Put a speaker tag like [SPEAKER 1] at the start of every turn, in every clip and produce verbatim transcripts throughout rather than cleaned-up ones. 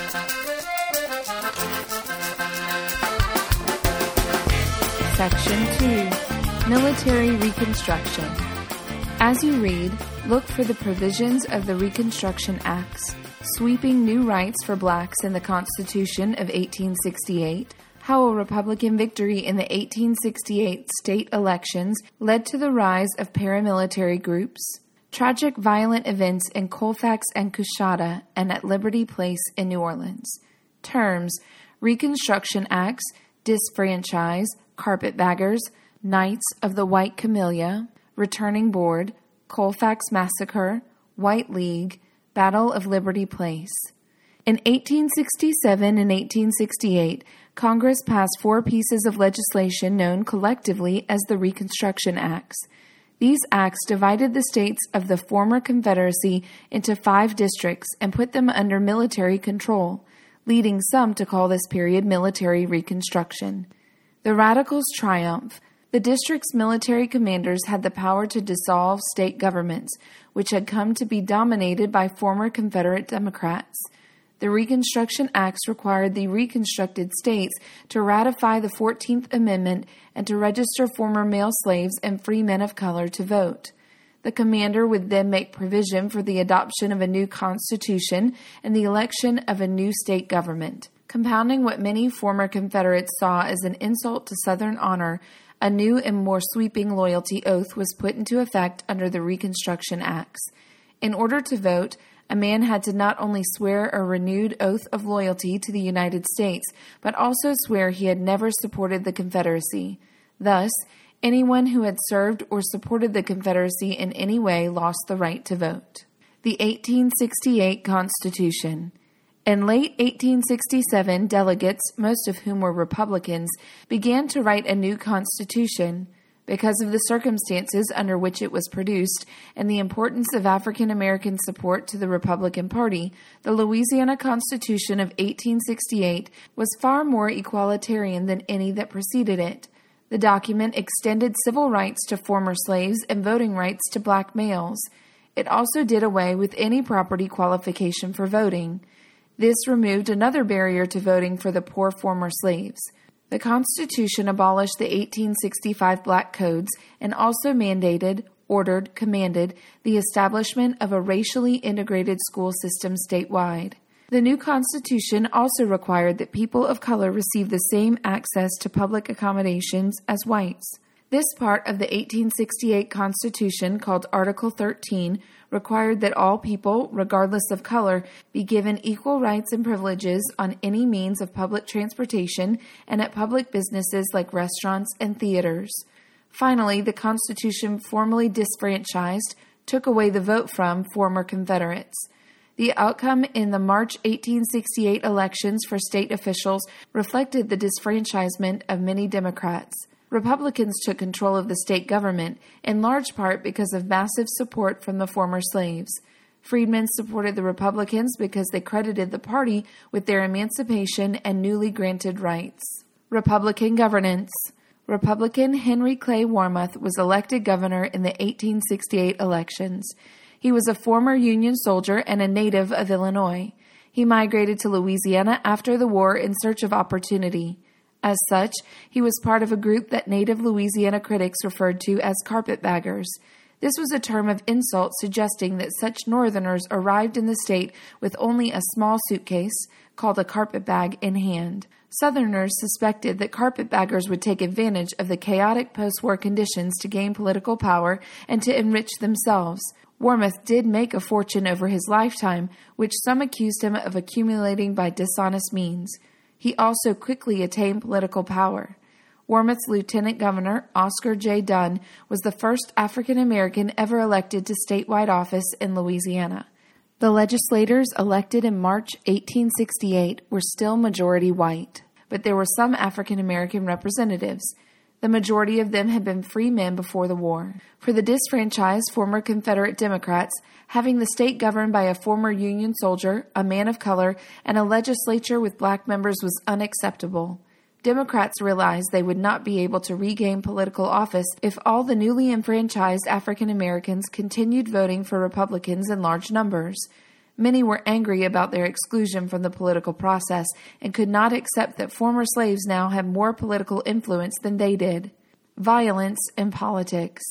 [SPEAKER 1] Section two. Military Reconstruction. As you read, look for the provisions of the Reconstruction Acts, sweeping new rights for blacks in the Constitution of eighteen sixty-eight, how a Republican victory in the eighteen sixty-eight state elections led to the rise of paramilitary groups, tragic violent events in Colfax and Coushatta and at Liberty Place in New Orleans. Terms: Reconstruction Acts, disfranchise, carpetbaggers, Knights of the White Camellia, Returning Board, Colfax Massacre, White League, Battle of Liberty Place. In eighteen sixty-seven and eighteen sixty-eight, Congress passed four pieces of legislation known collectively as the Reconstruction Acts. These acts divided the states of the former Confederacy into five districts and put them under military control, leading some to call this period military reconstruction. The Radicals' triumph. The district's military commanders had the power to dissolve state governments, which had come to be dominated by former Confederate Democrats. The Reconstruction Acts required the reconstructed states to ratify the fourteenth Amendment and to register former male slaves and free men of color to vote. The commander would then make provision for the adoption of a new constitution and the election of a new state government. Compounding what many former Confederates saw as an insult to Southern honor, a new and more sweeping loyalty oath was put into effect under the Reconstruction Acts. In order to vote, a man had to not only swear a renewed oath of loyalty to the United States, but also swear he had never supported the Confederacy. Thus, anyone who had served or supported the Confederacy in any way lost the right to vote. The eighteen sixty-eight Constitution. In late eighteen sixty-seven, delegates, most of whom were Republicans, began to write a new constitution. Because of the circumstances under which it was produced and the importance of African American support to the Republican Party, the Louisiana Constitution of eighteen sixty-eight was far more equalitarian than any that preceded it. The document extended civil rights to former slaves and voting rights to black males. It also did away with any property qualification for voting. This removed another barrier to voting for the poor former slaves. The Constitution abolished the eighteen sixty-five Black Codes and also mandated, ordered, commanded the establishment of a racially integrated school system statewide. The new Constitution also required that people of color receive the same access to public accommodations as whites. This part of the eighteen sixty-eight Constitution, called Article thirteen, required that all people, regardless of color, be given equal rights and privileges on any means of public transportation and at public businesses like restaurants and theaters. Finally, the Constitution formally disfranchised, took away the vote from former Confederates. The outcome in the March eighteen sixty-eight elections for state officials reflected the disfranchisement of many Democrats. Republicans took control of the state government, in large part because of massive support from the former slaves. Freedmen supported the Republicans because they credited the party with their emancipation and newly granted rights. Republican governance. Republican Henry Clay Warmoth was elected governor in the eighteen sixty-eight elections. He was a former Union soldier and a native of Illinois. He migrated to Louisiana after the war in search of opportunity. As such, he was part of a group that native Louisiana critics referred to as carpetbaggers. This was a term of insult suggesting that such Northerners arrived in the state with only a small suitcase, called a carpetbag, in hand. Southerners suspected that carpetbaggers would take advantage of the chaotic post-war conditions to gain political power and to enrich themselves. Warmoth did make a fortune over his lifetime, which some accused him of accumulating by dishonest means. He also quickly attained political power. Warmoth's lieutenant governor, Oscar J. Dunn, was the first African American ever elected to statewide office in Louisiana. The legislators elected in March eighteen sixty-eight were still majority white, but there were some African American representatives. The majority of them had been free men before the war. For the disfranchised former Confederate Democrats, having the state governed by a former Union soldier, a man of color, and a legislature with black members was unacceptable. Democrats realized they would not be able to regain political office if all the newly enfranchised African Americans continued voting for Republicans in large numbers. Many were angry about their exclusion from the political process and could not accept that former slaves now had more political influence than they did. Violence in politics.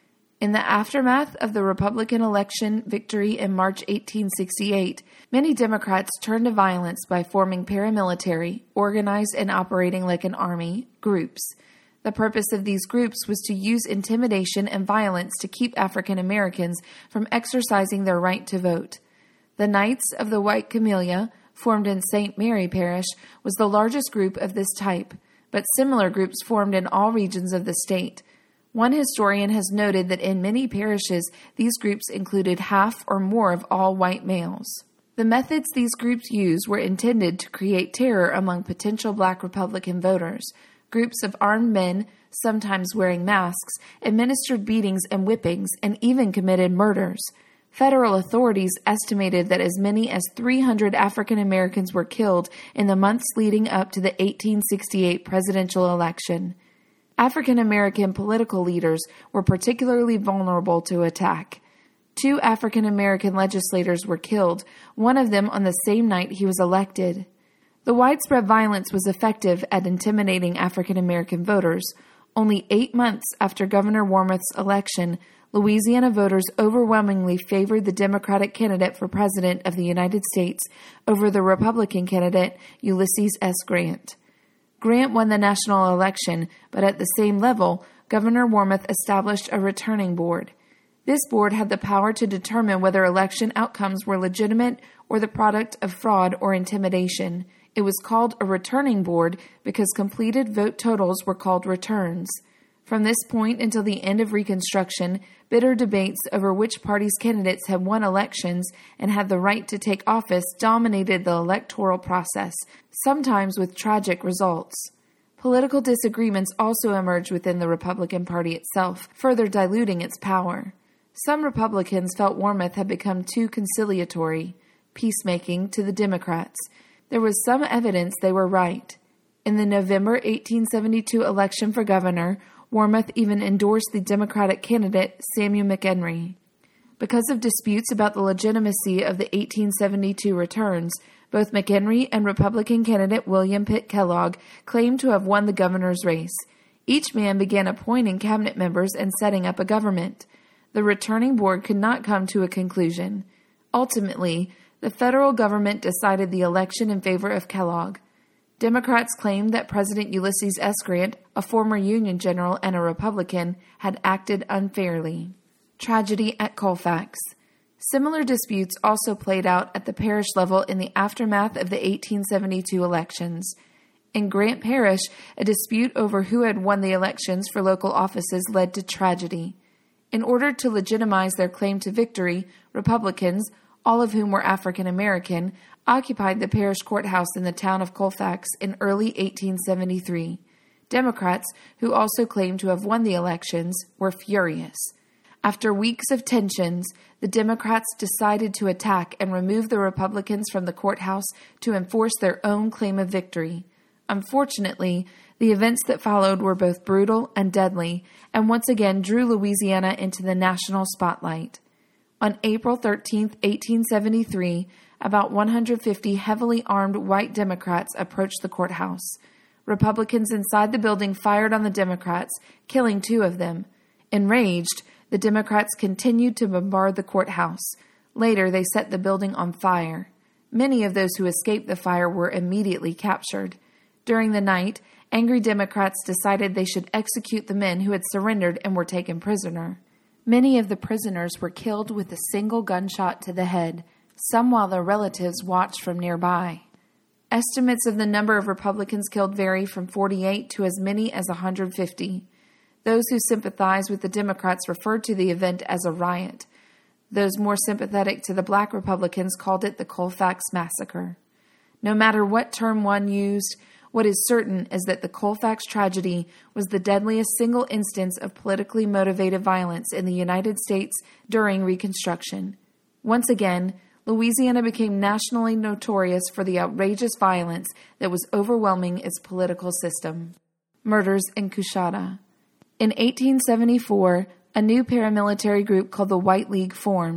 [SPEAKER 1] In the aftermath of the Republican election victory in March eighteen sixty-eight, many Democrats turned to violence by forming paramilitary, organized and operating like an army, groups. The purpose of these groups was to use intimidation and violence to keep African Americans from exercising their right to vote. The Knights of the White Camellia, formed in Saint Mary Parish, was the largest group of this type, but similar groups formed in all regions of the state. One historian has noted that in many parishes, these groups included half or more of all white males. The methods these groups used were intended to create terror among potential black Republican voters. Groups of armed men, sometimes wearing masks, administered beatings and whippings and even committed murders. Federal authorities estimated that as many as three hundred African Americans were killed in the months leading up to the eighteen sixty-eight presidential election. African American political leaders were particularly vulnerable to attack. Two African American legislators were killed, one of them on the same night he was elected. The widespread violence was effective at intimidating African American voters. Only eight months after Governor Warmoth's election, Louisiana voters overwhelmingly favored the Democratic candidate for President of the United States over the Republican candidate, Ulysses S. Grant. Grant won the national election, but at the same level, Governor Warmoth established a returning board. This board had the power to determine whether election outcomes were legitimate or the product of fraud or intimidation. It was called a returning board because completed vote totals were called returns. From this point until the end of Reconstruction, bitter debates over which party's candidates had won elections and had the right to take office dominated the electoral process, sometimes with tragic results. Political disagreements also emerged within the Republican Party itself, further diluting its power. Some Republicans felt Warmoth had become too conciliatory, peacemaking, to the Democrats. There was some evidence they were right. In the November eighteen seventy-two election for governor, Warmoth even endorsed the Democratic candidate Samuel McHenry. Because of disputes about the legitimacy of the eighteen seventy-two returns, both McHenry and Republican candidate William Pitt Kellogg claimed to have won the governor's race. Each man began appointing cabinet members and setting up a government. The returning board could not come to a conclusion. Ultimately, the federal government decided the election in favor of Kellogg. Democrats claimed that President Ulysses S. Grant, a former Union general and a Republican, had acted unfairly. Tragedy at Colfax. Similar disputes also played out at the parish level in the aftermath of the eighteen seventy-two elections. In Grant Parish, a dispute over who had won the elections for local offices led to tragedy. In order to legitimize their claim to victory, Republicans, all of whom were African American, occupied the parish courthouse in the town of Colfax in early eighteen seventy-three. Democrats, who also claimed to have won the elections, were furious. After weeks of tensions, the Democrats decided to attack and remove the Republicans from the courthouse to enforce their own claim of victory. Unfortunately, the events that followed were both brutal and deadly, and once again drew Louisiana into the national spotlight. On April thirteenth, eighteen seventy-three, about one hundred fifty heavily armed white Democrats approached the courthouse. Republicans inside the building fired on the Democrats, killing two of them. Enraged, the Democrats continued to bombard the courthouse. Later, they set the building on fire. Many of those who escaped the fire were immediately captured. During the night, angry Democrats decided they should execute the men who had surrendered and were taken prisoner. Many of the prisoners were killed with a single gunshot to the head, some while their relatives watched from nearby. Estimates of the number of Republicans killed vary from forty-eight to as many as one hundred fifty. Those who sympathized with the Democrats referred to the event as a riot. Those more sympathetic to the black Republicans called it the Colfax Massacre. No matter what term one used, what is certain is that the Colfax tragedy was the deadliest single instance of politically motivated violence in the United States during Reconstruction. Once again, Louisiana became nationally notorious for the outrageous violence that was overwhelming its political system. Murders in Coushatta. In eighteen seventy-four, a new paramilitary group called the White League formed.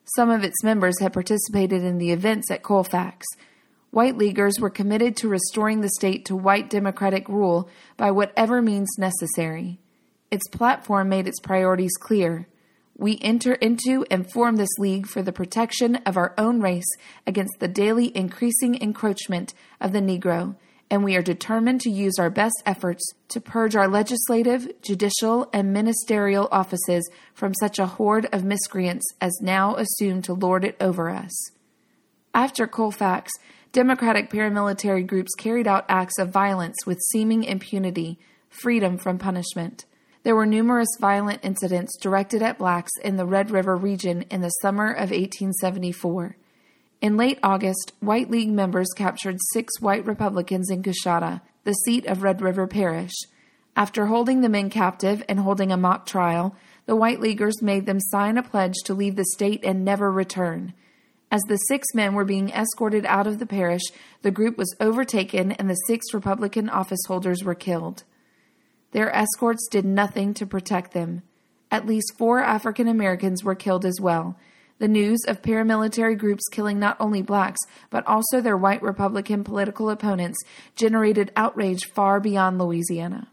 [SPEAKER 1] Some of its members had participated in the events at Colfax. White Leaguers were committed to restoring the state to white democratic rule by whatever means necessary. Its platform made its priorities clear. We enter into and form this league for the protection of our own race against the daily increasing encroachment of the Negro, and we are determined to use our best efforts to purge our legislative, judicial, and ministerial offices from such a horde of miscreants as now assume to lord it over us. After Colfax, Democratic paramilitary groups carried out acts of violence with seeming impunity, freedom from punishment. There were numerous violent incidents directed at blacks in the Red River region in the summer of eighteen seventy-four. In late August, White League members captured six white Republicans in Coushatta, the seat of Red River Parish. After holding the men captive and holding a mock trial, the White Leaguers made them sign a pledge to leave the state and never return. As the six men were being escorted out of the parish, the group was overtaken and the six Republican office holders were killed. Their escorts did nothing to protect them. At least four African Americans were killed as well. The news of paramilitary groups killing not only blacks, but also their white Republican political opponents generated outrage far beyond Louisiana.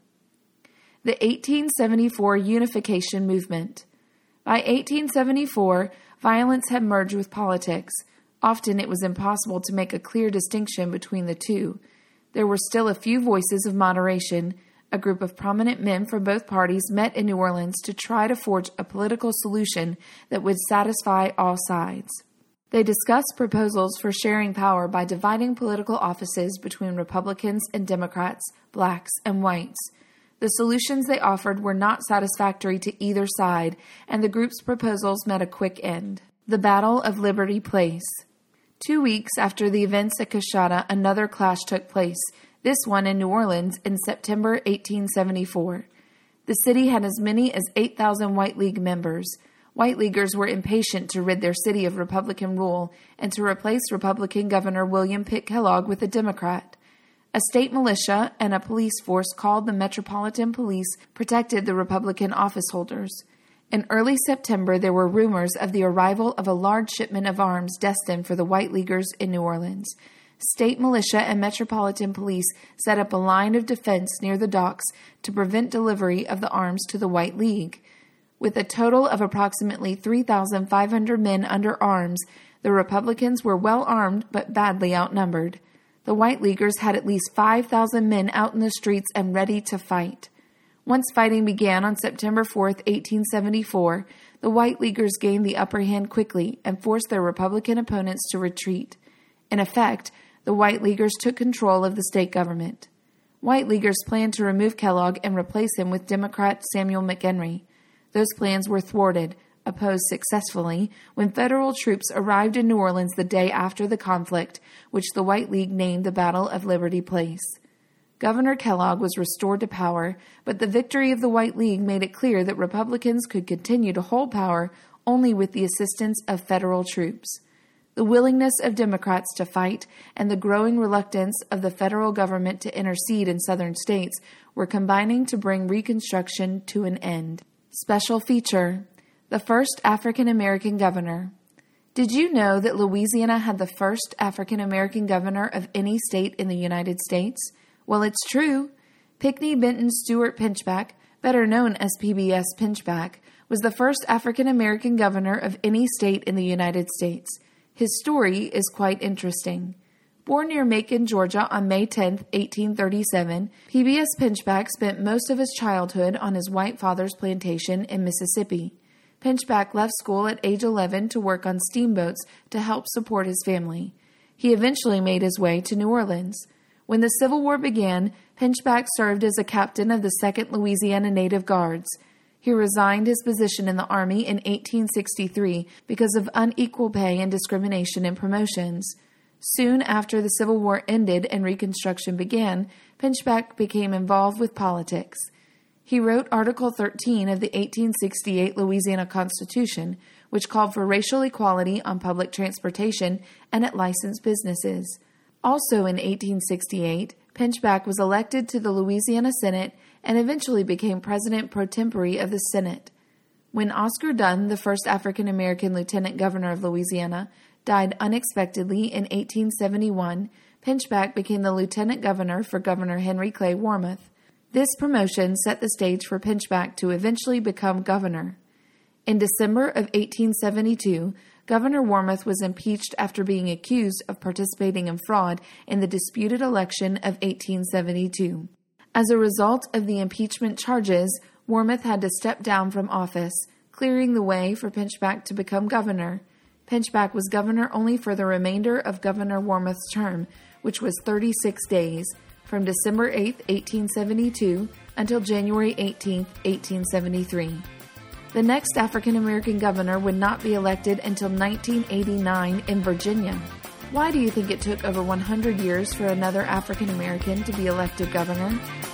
[SPEAKER 1] The eighteen seventy-four Unification Movement. By eighteen seventy-four, violence had merged with politics. Often it was impossible to make a clear distinction between the two. There were still a few voices of moderation. A group of prominent men from both parties met in New Orleans to try to forge a political solution that would satisfy all sides. They discussed proposals for sharing power by dividing political offices between Republicans and Democrats, blacks and whites. The solutions they offered were not satisfactory to either side, and the group's proposals met a quick end. The Battle of Liberty Place. Two weeks after the events at Coushatta, another clash took place, this one in New Orleans in September eighteen seventy-four. The city had as many as eight thousand White League members. White Leaguers were impatient to rid their city of Republican rule and to replace Republican Governor William Pitt Kellogg with a Democrat. A state militia and a police force called the Metropolitan Police protected the Republican office holders. In early September, there were rumors of the arrival of a large shipment of arms destined for the White Leaguers in New Orleans. State militia and Metropolitan Police set up a line of defense near the docks to prevent delivery of the arms to the White League. With a total of approximately three thousand five hundred men under arms, the Republicans were well armed but badly outnumbered. The White Leaguers had at least five thousand men out in the streets and ready to fight. Once fighting began on September fourth, eighteen seventy-four, the White Leaguers gained the upper hand quickly and forced their Republican opponents to retreat. In effect, the White Leaguers took control of the state government. White Leaguers planned to remove Kellogg and replace him with Democrat Samuel McHenry. Those plans were thwarted, opposed successfully, when federal troops arrived in New Orleans the day after the conflict, which the White League named the Battle of Liberty Place. Governor Kellogg was restored to power, but the victory of the White League made it clear that Republicans could continue to hold power only with the assistance of federal troops. The willingness of Democrats to fight and the growing reluctance of the federal government to intercede in southern states were combining to bring Reconstruction to an end. Special feature: the first African American governor. Did you know that Louisiana had the first African American governor of any state in the United States? Well, it's true. Pinckney Benton Stewart Pinchback, better known as P B S Pinchback, was the first African American governor of any state in the United States. His story is quite interesting. Born near Macon, Georgia on May tenth, eighteen thirty-seven, P B S Pinchback spent most of his childhood on his white father's plantation in Mississippi. Pinchback left school at age eleven to work on steamboats to help support his family. He eventually made his way to New Orleans. When the Civil War began, Pinchback served as a captain of the second Louisiana Native Guards. He resigned his position in the Army in eighteen sixty-three because of unequal pay and discrimination in promotions. Soon after the Civil War ended and Reconstruction began, Pinchback became involved with politics. He wrote Article thirteen of the eighteen sixty-eight Louisiana Constitution, which called for racial equality on public transportation and at licensed businesses. Also in eighteen sixty-eight, Pinchback was elected to the Louisiana Senate and eventually became president pro tempore of the Senate. When Oscar Dunn, the first African-American lieutenant governor of Louisiana, died unexpectedly in eighteen seventy-one, Pinchback became the lieutenant governor for Governor Henry Clay Warmoth. This promotion set the stage for Pinchback to eventually become governor. In December of eighteen seventy-two, Governor Warmoth was impeached after being accused of participating in fraud in the disputed election of eighteen seventy-two. As a result of the impeachment charges, Warmoth had to step down from office, clearing the way for Pinchback to become governor. Pinchback was governor only for the remainder of Governor Warmoth's term, which was thirty-six days, from December eighth, eighteen seventy-two, until January eighteenth, eighteen seventy-three. The next African-American governor would not be elected until nineteen eighty-nine in Virginia. Why do you think it took over one hundred years for another African-American to be elected governor?